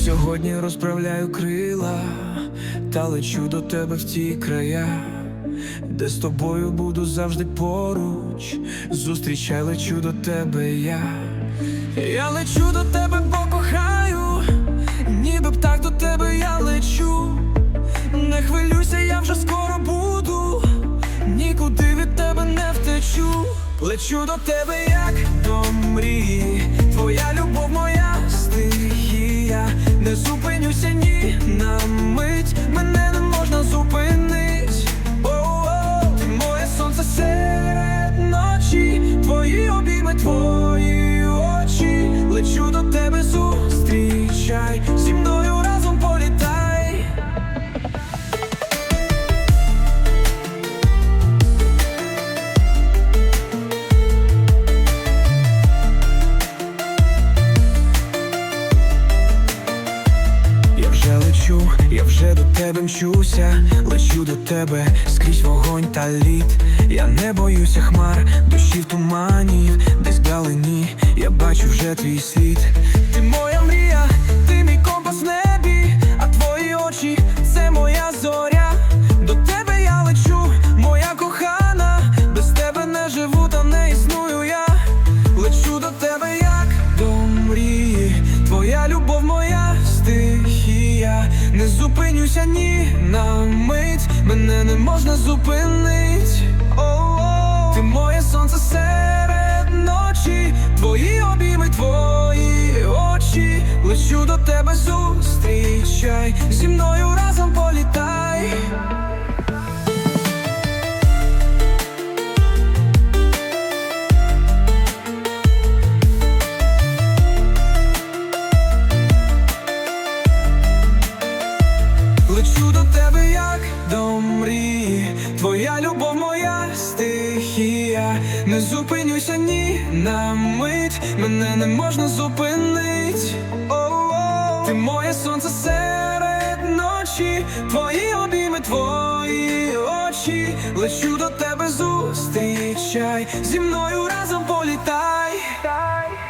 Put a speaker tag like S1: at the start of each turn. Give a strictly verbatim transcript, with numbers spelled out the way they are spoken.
S1: Сьогодні розправляю крила та лечу до тебе в ті края, де з тобою буду завжди поруч. Зустрічай, лечу до тебе я. Я лечу до тебе, бо кохаю, ніби птах до тебе я лечу. Не хвилюйся, я вже скоро буду, нікуди від тебе не втечу. Лечу до тебе, як до мрії, твоя любов моя стихія. Не зупинюся ні на мить, мене не можна зупинить. О-о-о, ти моє сонце серед ночі, твої обійми, твої очі. Лечу до тебе, зустрічай, зі мною разом політай. Я вже до тебе мчуся, лечу до тебе скрізь вогонь та лід. Я не боюся хмар, дощі в тумані, десь вдалині я бачу вже твій слід. Ти моя мрія, ти мій компас в небі, а твої очі – це моя зоря. До тебе я лечу, моя кохана, без тебе не живу та не існую я. Лечу до тебе, як до мрії, твоя любов моя стихія. Не зупинюся ні на мить, мене не можна зупинить. О-о-о, ти моє сонце серед ночі, твої обійми, твої очі. Лечу до тебе, зустрічай, зі мною разом політай. Лечу до тебе, як до мрії, твоя любов моя стихія. Не зупинюся ні на мить, мене не можна зупинить. О-о-о, ти моє сонце серед ночі, твої обійми, твої очі. Лечу до тебе, зустрічай, зі мною разом політай.